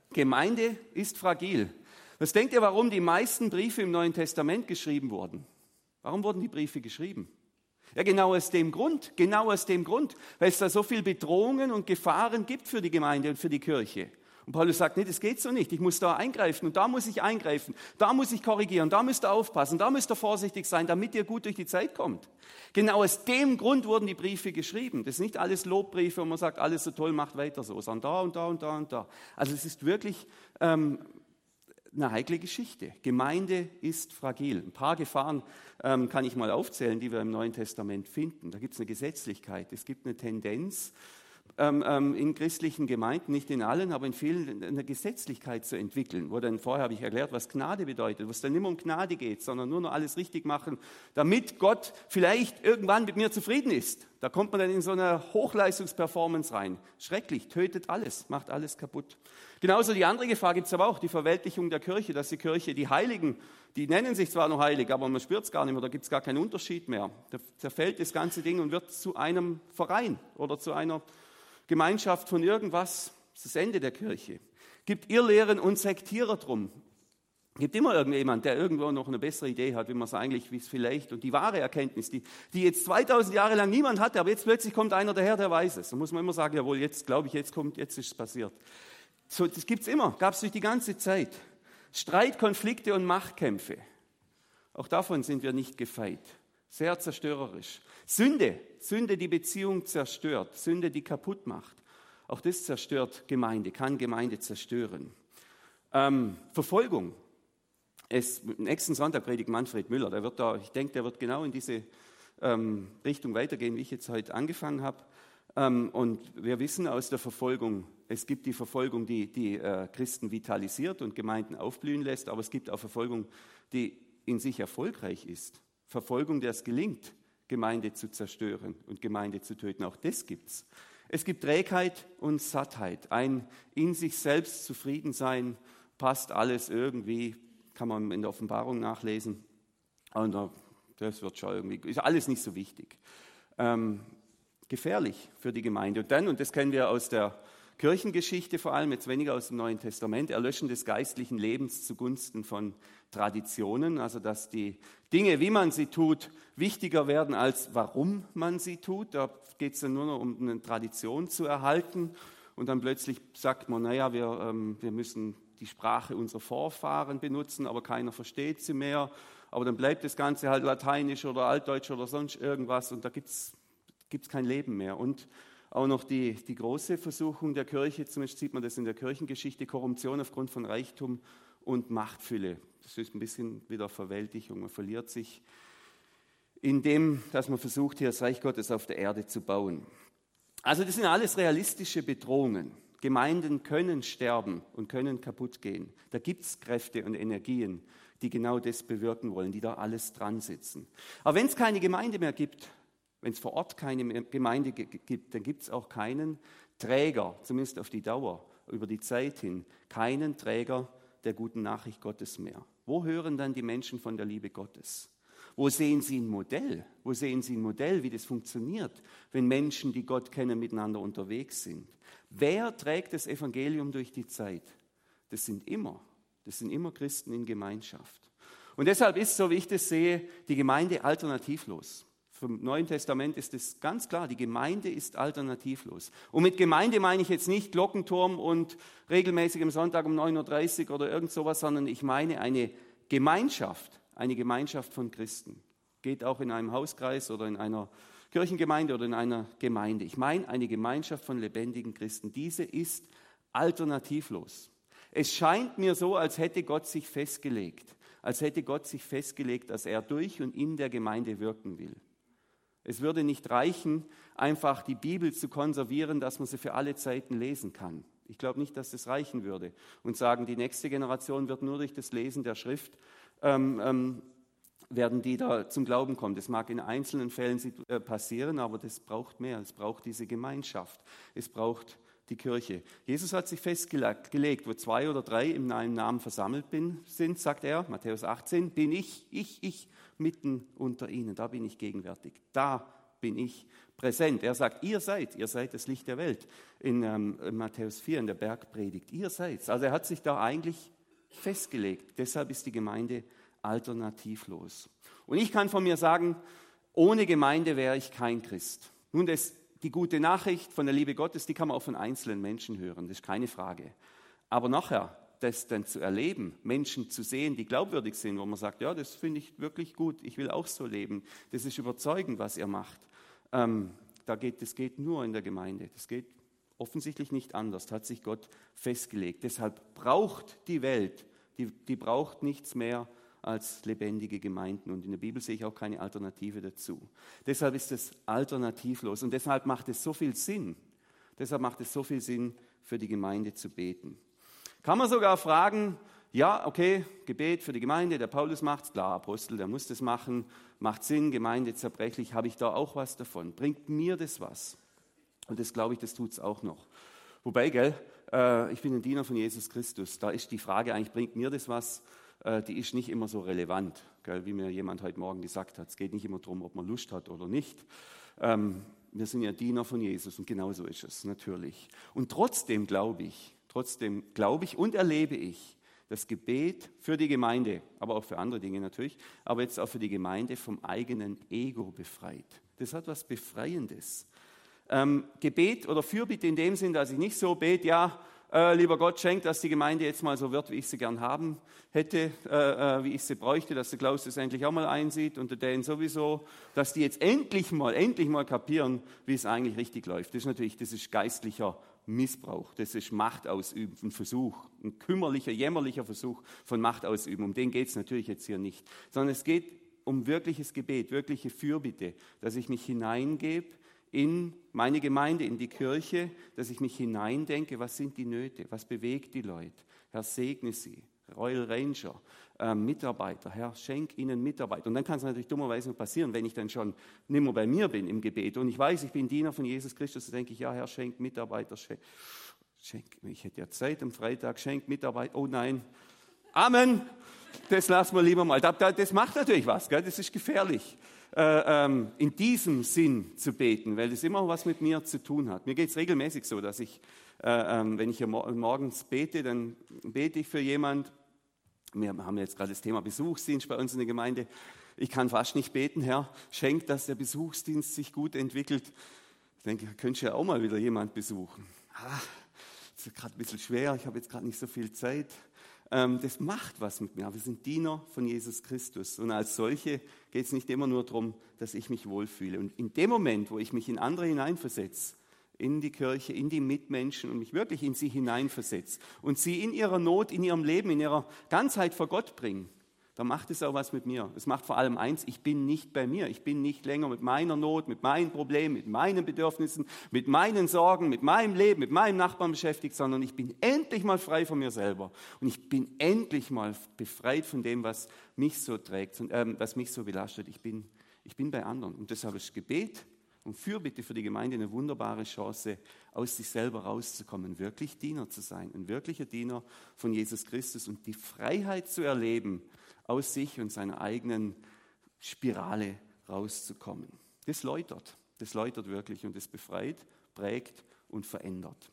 Gemeinde ist fragil. Was denkt ihr, warum die meisten Briefe im Neuen Testament geschrieben wurden? Warum wurden die Briefe geschrieben? Ja, genau aus dem Grund, weil es da so viele Bedrohungen und Gefahren gibt für die Gemeinde und für die Kirche. Und Paulus sagt, nee, das geht so nicht, ich muss da eingreifen und da muss ich eingreifen, da muss ich korrigieren, da müsst ihr aufpassen, da müsst ihr vorsichtig sein, damit ihr gut durch die Zeit kommt. Genau aus dem Grund wurden die Briefe geschrieben. Das sind nicht alles Lobbriefe, wo man sagt, alles so toll, macht weiter so, sondern da und da und da und da. Also es ist wirklich eine heikle Geschichte. Gemeinde ist fragil. Ein paar Gefahren kann ich mal aufzählen, die wir im Neuen Testament finden. Da gibt es eine Gesetzlichkeit, es gibt eine Tendenz, in christlichen Gemeinden, nicht in allen, aber in vielen, eine Gesetzlichkeit zu entwickeln. Wo dann vorher habe ich erklärt, was Gnade bedeutet, wo es dann nicht mehr um Gnade geht, sondern nur noch alles richtig machen, damit Gott vielleicht irgendwann mit mir zufrieden ist. Da kommt man dann in so eine Hochleistungsperformance rein. Schrecklich, tötet alles, macht alles kaputt. Genauso die andere Gefahr gibt es aber auch, die Verweltlichung der Kirche, dass die Kirche, die Heiligen, die nennen sich zwar noch heilig, aber man spürt es gar nicht mehr, da gibt es gar keinen Unterschied mehr. Da zerfällt das ganze Ding und wird zu einem Verein oder zu einer Gemeinschaft von irgendwas. Das ist das Ende der Kirche. Gibt Irrlehren und Sektierer drum. Gibt immer irgendjemand, der irgendwo noch eine bessere Idee hat, wie man es eigentlich, wie es vielleicht, und die wahre Erkenntnis, die jetzt 2000 Jahre lang niemand hatte, aber jetzt plötzlich kommt einer daher, der weiß es. Da muss man immer sagen, jawohl, jetzt glaube ich, jetzt ist es passiert. So, das gibt es immer, gab es durch die ganze Zeit. Streit, Konflikte und Machtkämpfe. Auch davon sind wir nicht gefeit. Sehr zerstörerisch. Sünde, die Beziehung zerstört. Sünde, die kaputt macht. Auch das zerstört Gemeinde, kann Gemeinde zerstören. Verfolgung. Nächsten Sonntag predigt Manfred Müller. Ich denke, der wird genau in diese Richtung weitergehen, wie ich jetzt heute angefangen habe. Und wir wissen aus der Verfolgung, es gibt die Verfolgung, die Christen vitalisiert und Gemeinden aufblühen lässt, aber es gibt auch Verfolgung, die in sich erfolgreich ist. Verfolgung, der es gelingt, Gemeinde zu zerstören und Gemeinde zu töten. Auch das gibt's. Es gibt Trägheit und Sattheit. Ein in sich selbst zufrieden sein, passt alles irgendwie, kann man in der Offenbarung nachlesen. Und das wird schon irgendwie, ist alles nicht so wichtig. Gefährlich für die Gemeinde. Und dann, und das kennen wir aus der Kirchengeschichte vor allem, jetzt weniger aus dem Neuen Testament, Erlöschen des geistlichen Lebens zugunsten von Traditionen, also dass die Dinge, wie man sie tut, wichtiger werden als warum man sie tut. Da geht es dann nur noch um eine Tradition zu erhalten und dann plötzlich sagt man, naja, wir müssen die Sprache unserer Vorfahren benutzen, aber keiner versteht sie mehr, aber dann bleibt das Ganze halt lateinisch oder altdeutsch oder sonst irgendwas und da gibt's kein Leben mehr. Und auch noch die große Versuchung der Kirche, zumindest sieht man das in der Kirchengeschichte, Korruption aufgrund von Reichtum und Machtfülle. Das ist ein bisschen wieder Verweltlichung. Man verliert sich in dem, dass man versucht, hier das Reich Gottes auf der Erde zu bauen. Also das sind alles realistische Bedrohungen. Gemeinden können sterben und können kaputt gehen. Da gibt es Kräfte und Energien, die genau das bewirken wollen, die da alles dran sitzen. Aber wenn es keine Gemeinde mehr gibt, wenn es vor Ort keine Gemeinde gibt, dann gibt es auch keinen Träger, zumindest auf die Dauer, über die Zeit hin, keinen Träger der guten Nachricht Gottes mehr. Wo hören dann die Menschen von der Liebe Gottes? Wo sehen sie ein Modell? Wo sehen sie ein Modell, wie das funktioniert, wenn Menschen, die Gott kennen, miteinander unterwegs sind? Wer trägt das Evangelium durch die Zeit? Das sind immer Christen in Gemeinschaft. Und deshalb ist, so wie ich das sehe, die Gemeinde alternativlos. Vom Neuen Testament ist es ganz klar, die Gemeinde ist alternativlos. Und mit Gemeinde meine ich jetzt nicht Glockenturm und regelmäßig am Sonntag um 9.30 Uhr oder irgend sowas, sondern ich meine eine Gemeinschaft von Christen. Geht auch in einem Hauskreis oder in einer Kirchengemeinde oder in einer Gemeinde. Ich meine eine Gemeinschaft von lebendigen Christen. Diese ist alternativlos. Es scheint mir so, als hätte Gott sich festgelegt, dass er durch und in der Gemeinde wirken will. Es würde nicht reichen, einfach die Bibel zu konservieren, dass man sie für alle Zeiten lesen kann. Ich glaube nicht, dass das reichen würde. Und sagen, die nächste Generation wird nur durch das Lesen der Schrift, werden die da zum Glauben kommen. Das mag in einzelnen Fällen passieren, aber das braucht mehr. Es braucht diese Gemeinschaft. Es braucht die Kirche. Jesus hat sich festgelegt, wo 2 oder 3 in meinem Namen versammelt sind, sagt er, Matthäus 18, bin ich mitten unter ihnen, da bin ich gegenwärtig. Da bin ich präsent. Er sagt, ihr seid das Licht der Welt. In Matthäus 4, in der Bergpredigt. Ihr seid's. Also er hat sich da eigentlich festgelegt. Deshalb ist die Gemeinde alternativlos. Und ich kann von mir sagen, ohne Gemeinde wäre ich kein Christ. Nun, die gute Nachricht von der Liebe Gottes, die kann man auch von einzelnen Menschen hören, das ist keine Frage. Aber nachher, das dann zu erleben, Menschen zu sehen, die glaubwürdig sind, wo man sagt, ja, das finde ich wirklich gut, ich will auch so leben, das ist überzeugend, was ihr macht. Das geht nur in der Gemeinde, das geht offensichtlich nicht anders, da hat sich Gott festgelegt. Deshalb braucht die Welt, die braucht nichts mehr als lebendige Gemeinden. Und in der Bibel sehe ich auch keine Alternative dazu. Deshalb ist es alternativlos und deshalb macht es so viel Sinn. Deshalb macht es so viel Sinn, für die Gemeinde zu beten. Kann man sogar fragen, ja, okay, Gebet für die Gemeinde, der Paulus macht's, klar, Apostel, der muss das machen, macht Sinn, Gemeinde zerbrechlich, habe ich da auch was davon? Bringt mir das was? Und das glaube ich, das tut's auch noch. Wobei, ich bin ein Diener von Jesus Christus, da ist die Frage eigentlich, bringt mir das was? Die ist nicht immer so relevant, wie mir jemand heute Morgen gesagt hat. Es geht nicht immer darum, ob man Lust hat oder nicht. Wir sind ja Diener von Jesus und genauso ist es natürlich. Und trotzdem glaube ich und erlebe ich, das Gebet für die Gemeinde, aber auch für andere Dinge natürlich, aber jetzt auch für die Gemeinde vom eigenen Ego befreit. Das hat was Befreiendes. Gebet oder Fürbitte in dem Sinn, dass ich nicht so bete, ja, lieber Gott, schenkt, dass die Gemeinde jetzt mal so wird, wie ich sie gern haben hätte, wie ich sie bräuchte, dass der Klaus das endlich auch mal einsieht und der Dan sowieso, dass die jetzt endlich mal kapieren, wie es eigentlich richtig läuft. Das ist geistlicher Missbrauch, das ist Macht ausüben, ein Versuch, ein kümmerlicher, jämmerlicher Versuch von Macht ausüben. Um den geht es natürlich jetzt hier nicht, sondern es geht um wirkliches Gebet, wirkliche Fürbitte, dass ich mich hineingebe in meine Gemeinde, in die Kirche, dass ich mich hineindenke, was sind die Nöte, was bewegt die Leute. Herr, segne sie, Royal Ranger, Mitarbeiter, Herr, schenk ihnen Mitarbeiter. Und dann kann es natürlich dummerweise noch passieren, wenn ich dann schon nicht mehr bei mir bin im Gebet und ich weiß, ich bin Diener von Jesus Christus, dann denke ich, ja Herr, schenk Mitarbeiter, ich hätte ja Zeit am Freitag, schenk Mitarbeiter, oh nein, Amen, das lassen wir lieber mal. Das macht natürlich was, gell? Das ist gefährlich. In diesem Sinn zu beten, weil das immer was mit mir zu tun hat. Mir geht es regelmäßig so, dass ich, wenn ich hier morgens bete, dann bete ich für jemand. Wir haben jetzt gerade das Thema Besuchsdienst bei uns in der Gemeinde. Ich kann fast nicht beten, Herr, schenk, dass der Besuchsdienst sich gut entwickelt. Ich denke, könntest ja auch mal wieder jemand besuchen. Das ist gerade ein bisschen schwer, ich habe jetzt gerade nicht so viel Zeit. Das macht was mit mir. Wir sind Diener von Jesus Christus. Und als solche geht es nicht immer nur darum, dass ich mich wohlfühle. Und in dem Moment, wo ich mich in andere hineinversetze, in die Kirche, in die Mitmenschen und mich wirklich in sie hineinversetze und sie in ihrer Not, in ihrem Leben, in ihrer Ganzheit vor Gott bringe, dann macht es auch was mit mir. Es macht vor allem eins, ich bin nicht bei mir. Ich bin nicht länger mit meiner Not, mit meinen Problemen, mit meinen Bedürfnissen, mit meinen Sorgen, mit meinem Leben, mit meinem Nachbarn beschäftigt, sondern ich bin endlich mal frei von mir selber. Und ich bin endlich mal befreit von dem, was mich so trägt und was mich so belastet. Ich bin bei anderen. Und deshalb ist Gebet und Fürbitte für die Gemeinde eine wunderbare Chance, aus sich selber rauszukommen, wirklich Diener zu sein, ein wirklicher Diener von Jesus Christus und die Freiheit zu erleben, aus sich und seiner eigenen Spirale rauszukommen. Das läutert wirklich und das befreit, prägt und verändert.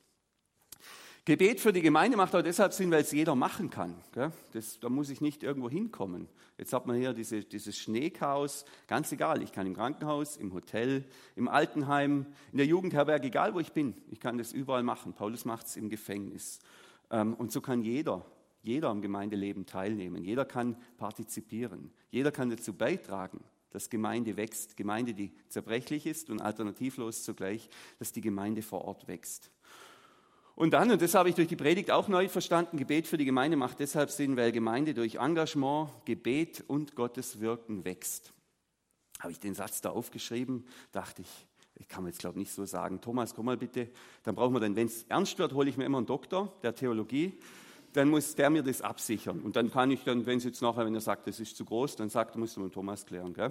Gebet für die Gemeinde macht auch deshalb Sinn, weil es jeder machen kann. Da muss ich nicht irgendwo hinkommen. Jetzt hat man hier dieses Schneechaos, ganz egal, ich kann im Krankenhaus, im Hotel, im Altenheim, in der Jugendherberge, egal wo ich bin, ich kann das überall machen. Paulus macht es im Gefängnis. Und so kann jeder am Gemeindeleben teilnehmen. Jeder kann partizipieren. Jeder kann dazu beitragen, dass Gemeinde wächst. Gemeinde, die zerbrechlich ist und alternativlos zugleich, dass die Gemeinde vor Ort wächst. Und das habe ich durch die Predigt auch neu verstanden, Gebet für die Gemeinde macht deshalb Sinn, weil Gemeinde durch Engagement, Gebet und Gottes Wirken wächst. Habe ich den Satz da aufgeschrieben, dachte ich kann mir jetzt glaube ich nicht so sagen, Thomas, komm mal bitte, dann brauchen wir wenn es ernst wird, hole ich mir immer einen Doktor der Theologie, dann muss der mir das absichern. Und dann kann ich wenn es jetzt nachher, wenn er sagt, das ist zu groß, dann musst du mit Thomas klären. Gell?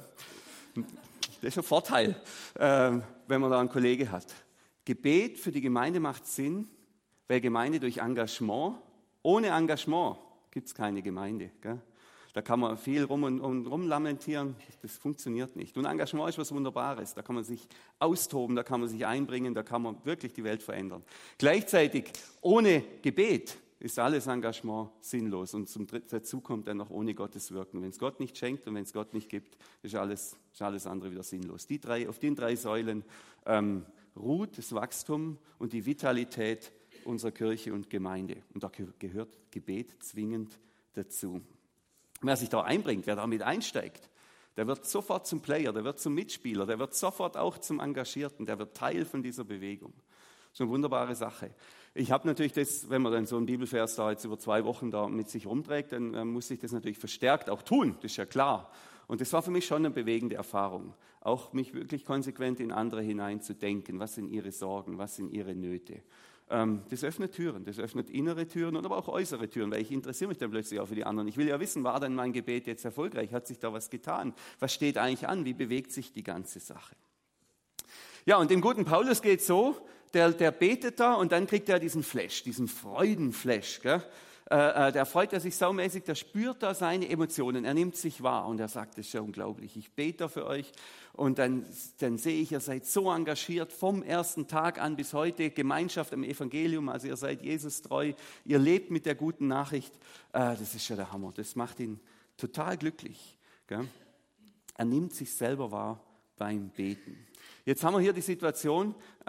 Das ist ein Vorteil, wenn man da einen Kollege hat. Gebet für die Gemeinde macht Sinn, weil Gemeinde durch Engagement, ohne Engagement gibt es keine Gemeinde. Gell? Da kann man viel rumlamentieren, das funktioniert nicht. Und Engagement ist was Wunderbares, da kann man sich austoben, da kann man sich einbringen, da kann man wirklich die Welt verändern. Gleichzeitig, ohne Gebet ist alles Engagement sinnlos und dazu kommt dann noch ohne Gottes Wirken. Wenn es Gott nicht schenkt und wenn es Gott nicht gibt, ist alles andere wieder sinnlos. Auf den 3 Säulen ruht das Wachstum und die Vitalität unserer Kirche und Gemeinde. Und da gehört Gebet zwingend dazu. Wer sich da einbringt, wer damit einsteigt, der wird sofort zum Player, der wird zum Mitspieler, der wird sofort auch zum Engagierten, der wird Teil von dieser Bewegung. So eine wunderbare Sache. Ich habe natürlich das, wenn man dann so einen Bibelvers da jetzt über 2 Wochen da mit sich rumträgt, dann muss ich das natürlich verstärkt auch tun, das ist ja klar. Und das war für mich schon eine bewegende Erfahrung, auch mich wirklich konsequent in andere hineinzudenken, was sind ihre Sorgen, was sind ihre Nöte. Das öffnet Türen, das öffnet innere Türen und aber auch äußere Türen, weil ich interessiere mich dann plötzlich auch für die anderen. Ich will ja wissen, war denn mein Gebet jetzt erfolgreich? Hat sich da was getan? Was steht eigentlich an? Wie bewegt sich die ganze Sache? Ja, und dem guten Paulus geht es so, der betet da und dann kriegt er diesen Flash, diesen Freudenflash. Gell? Der freut er sich saumäßig, der spürt da seine Emotionen, er nimmt sich wahr und er sagt, das ist ja unglaublich, ich bete da für euch und dann sehe ich, ihr seid so engagiert vom ersten Tag an bis heute, Gemeinschaft am Evangelium, also ihr seid Jesus treu, ihr lebt mit der guten Nachricht, das ist ja der Hammer, das macht ihn total glücklich. Gell? Er nimmt sich selber wahr beim Beten. Jetzt haben wir hier die Situation,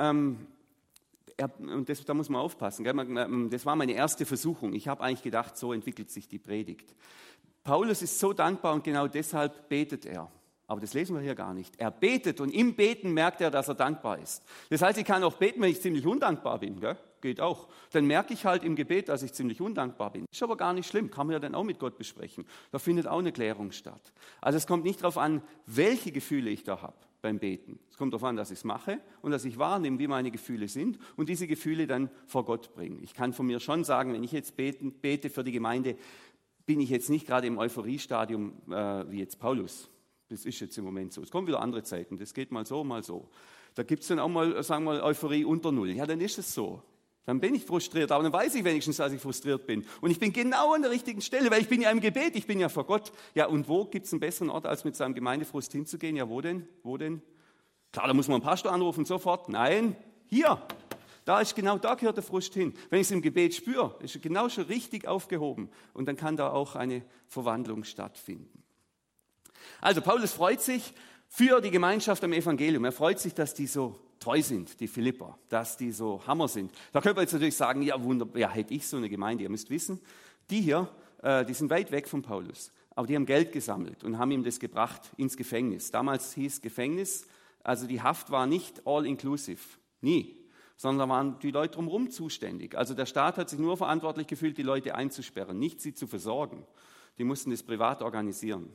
und da muss man aufpassen, gell? Das war meine erste Versuchung. Ich habe eigentlich gedacht, so entwickelt sich die Predigt. Paulus ist so dankbar und genau deshalb betet er. Aber das lesen wir hier gar nicht. Er betet und im Beten merkt er, dass er dankbar ist. Das heißt, ich kann auch beten, wenn ich ziemlich undankbar bin. Gell? Geht auch. Dann merke ich halt im Gebet, dass ich ziemlich undankbar bin. Ist aber gar nicht schlimm, kann man ja dann auch mit Gott besprechen. Da findet auch eine Klärung statt. Also es kommt nicht darauf an, welche Gefühle ich da habe beim Beten. Es kommt darauf an, dass ich es mache und dass ich wahrnehme, wie meine Gefühle sind und diese Gefühle dann vor Gott bringe. Ich kann von mir schon sagen, wenn ich jetzt bete für die Gemeinde, bin ich jetzt nicht gerade im Euphoriestadium wie jetzt Paulus. Das ist jetzt im Moment so. Es kommen wieder andere Zeiten, das geht mal so, mal so. Da gibt es dann auch mal, sagen wir mal, Euphorie unter Null. Ja, dann ist es so. Dann bin ich frustriert, aber dann weiß ich wenigstens, dass ich frustriert bin. Und ich bin genau an der richtigen Stelle, weil ich bin ja im Gebet, ich bin ja vor Gott. Ja, und wo gibt es einen besseren Ort, als mit seinem Gemeindefrust hinzugehen? Ja, wo denn? Wo denn? Klar, da muss man einen Pastor anrufen, sofort. Nein, hier. Da gehört der Frust hin. Wenn ich es im Gebet spüre, ist er genau schon richtig aufgehoben. Und dann kann da auch eine Verwandlung stattfinden. Also Paulus freut sich für die Gemeinschaft am Evangelium. Er freut sich, dass die so treu sind, die Philipper, dass die so Hammer sind. Da könnte man jetzt natürlich sagen, ja wunderbar, ja, hätte ich so eine Gemeinde. Ihr müsst wissen, die hier, die sind weit weg von Paulus. Aber die haben Geld gesammelt und haben ihm das gebracht ins Gefängnis. Damals hieß Gefängnis, also die Haft war nicht all-inclusive, nie. Sondern da waren die Leute drumherum zuständig. Also der Staat hat sich nur verantwortlich gefühlt, die Leute einzusperren, nicht sie zu versorgen. Die mussten das privat organisieren.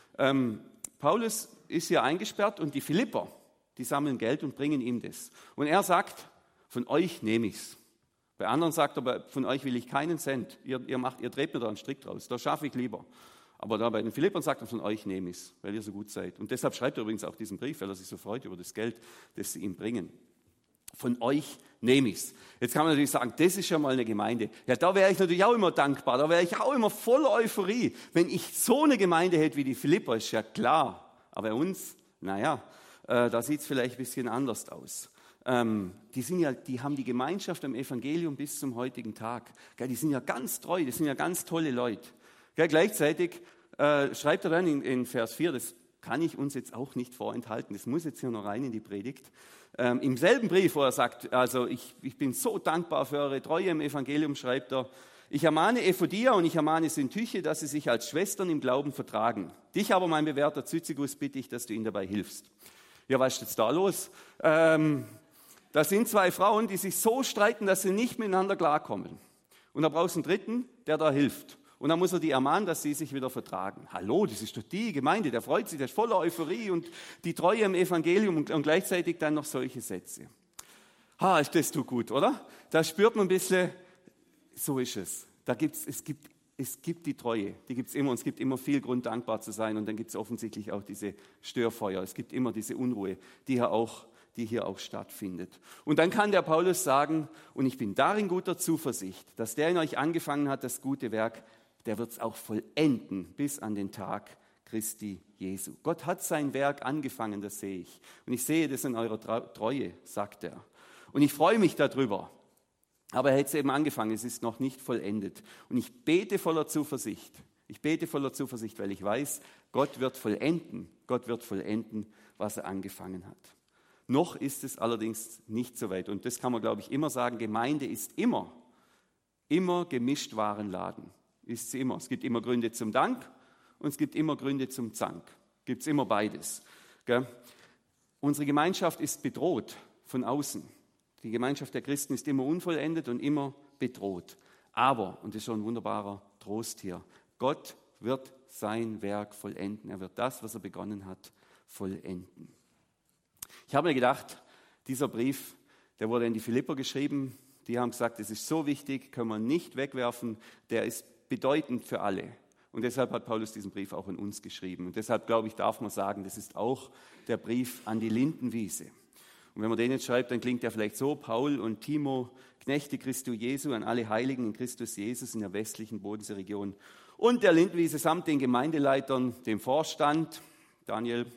Paulus ist hier eingesperrt und die Philipper, die sammeln Geld und bringen ihm das. Und er sagt, von euch nehme ich es. Bei anderen sagt er, aber von euch will ich keinen Cent. Ihr dreht mir da einen Strick draus, da schaffe ich lieber. Aber da bei den Philippern sagt er, von euch nehme ich es, weil ihr so gut seid. Und deshalb schreibt er übrigens auch diesen Brief, weil er sich so freut über das Geld, das sie ihm bringen. Von euch nehme ich es. Jetzt kann man natürlich sagen, das ist ja mal eine Gemeinde. Ja, da wäre ich natürlich auch immer dankbar, da wäre ich auch immer voller Euphorie. Wenn ich so eine Gemeinde hätte wie die Philipper, ist ja klar. Aber bei uns, da sieht es vielleicht ein bisschen anders aus. Die haben die Gemeinschaft am Evangelium bis zum heutigen Tag. Die sind ja ganz treu, das sind ja ganz tolle Leute. Gleichzeitig schreibt er dann in Vers 4, das kann ich uns jetzt auch nicht vorenthalten, das muss jetzt hier noch rein in die Predigt. Im selben Brief, wo er sagt, also ich bin so dankbar für eure Treue im Evangelium, schreibt er, ich ermahne Ephodia und ich ermahne Syntyche, dass sie sich als Schwestern im Glauben vertragen. Dich aber, mein bewährter Zyzikus, bitte ich, dass du ihnen dabei hilfst. Ja, was ist jetzt da los? Da sind 2 Frauen, die sich so streiten, dass sie nicht miteinander klarkommen. Und da brauchst du einen Dritten, der da hilft. Und dann muss er die ermahnen, dass sie sich wieder vertragen. Hallo, das ist doch die Gemeinde, der freut sich, der ist voller Euphorie und die Treue im Evangelium und gleichzeitig dann noch solche Sätze. Ist das tut gut, oder? Da spürt man ein bisschen, so ist es. Es gibt die Treue, die gibt es immer und es gibt immer viel Grund, dankbar zu sein. Und dann gibt es offensichtlich auch diese Störfeuer, es gibt immer diese Unruhe, die hier auch stattfindet. Und dann kann der Paulus sagen, und ich bin darin guter Zuversicht, dass der in euch angefangen hat, das gute Werk, der wird es auch vollenden bis an den Tag Christi Jesu. Gott hat sein Werk angefangen, das sehe ich. Und ich sehe das in eurer Treue, sagt er. Und ich freue mich darüber. Aber er hat es eben angefangen, es ist noch nicht vollendet. Und ich bete voller Zuversicht. Ich bete voller Zuversicht, weil ich weiß, Gott wird vollenden, was er angefangen hat. Noch ist es allerdings nicht so weit. Und das kann man, glaube ich, immer sagen, Gemeinde ist immer gemischt Warenladen. Ist sie immer. Es gibt immer Gründe zum Dank und es gibt immer Gründe zum Zank. Gibt es immer beides. Gell? Unsere Gemeinschaft ist bedroht von außen. Die Gemeinschaft der Christen ist immer unvollendet und immer bedroht. Aber, und das ist schon ein wunderbarer Trost hier, Gott wird sein Werk vollenden. Er wird das, was er begonnen hat, vollenden. Ich habe mir gedacht, dieser Brief, der wurde in die Philipper geschrieben. Die haben gesagt, das ist so wichtig, können wir nicht wegwerfen. Der ist bedeutend für alle. Und deshalb hat Paulus diesen Brief auch an uns geschrieben. Und deshalb, glaube ich, darf man sagen, das ist auch der Brief an die Lindenwiese. Und wenn man den jetzt schreibt, dann klingt der vielleicht so: Paul und Timo, Knechte Christi Jesu, an alle Heiligen in Christus Jesus in der westlichen Bodenseeregion und der Lindenwiese samt den Gemeindeleitern, dem Vorstand, Daniel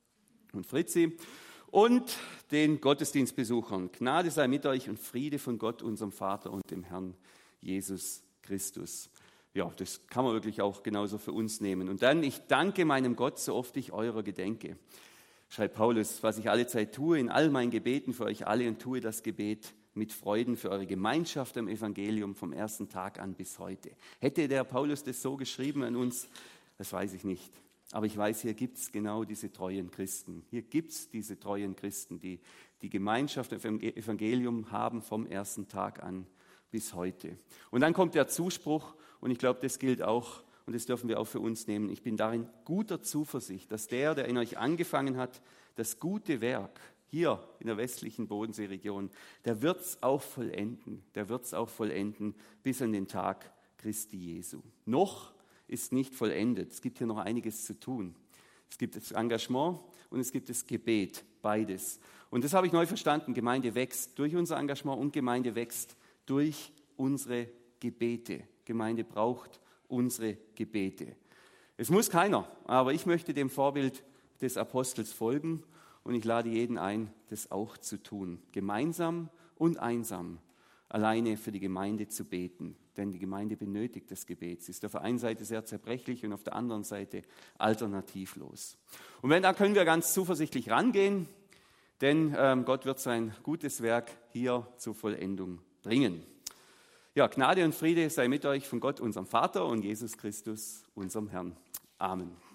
und Fritzi, und den Gottesdienstbesuchern. Gnade sei mit euch und Friede von Gott, unserem Vater und dem Herrn Jesus Christus. Ja, das kann man wirklich auch genauso für uns nehmen. Und dann: Ich danke meinem Gott, so oft ich eurer gedenke. Schreibt Paulus, was ich alle Zeit tue, in all meinen Gebeten für euch alle, und tue das Gebet mit Freuden für eure Gemeinschaft am Evangelium vom ersten Tag an bis heute. Hätte der Paulus das so geschrieben an uns? Das weiß ich nicht. Aber ich weiß, hier gibt es genau diese treuen Christen. Hier gibt es diese treuen Christen, die die Gemeinschaft am Evangelium haben vom ersten Tag an bis heute. Und dann kommt der Zuspruch, und ich glaube, das gilt auch, und das dürfen wir auch für uns nehmen. Ich bin darin guter Zuversicht, dass der in euch angefangen hat, das gute Werk hier in der westlichen Bodenseeregion, der wird es auch vollenden. Der wird es auch vollenden bis an den Tag Christi Jesu. Noch ist nicht vollendet. Es gibt hier noch einiges zu tun. Es gibt das Engagement und es gibt das Gebet, beides. Und das habe ich neu verstanden. Gemeinde wächst durch unser Engagement und Gemeinde wächst durch unsere Gebete. Gemeinde braucht unsere Gebete. Es muss keiner, aber ich möchte dem Vorbild des Apostels folgen und ich lade jeden ein, das auch zu tun. Gemeinsam und einsam, alleine für die Gemeinde zu beten. Denn die Gemeinde benötigt das Gebet. Sie ist auf der einen Seite sehr zerbrechlich und auf der anderen Seite alternativlos. Und da können wir ganz zuversichtlich rangehen, denn Gott wird sein gutes Werk hier zur Vollendung bringen. Ja, Gnade und Friede sei mit euch von Gott, unserem Vater, und Jesus Christus, unserem Herrn. Amen.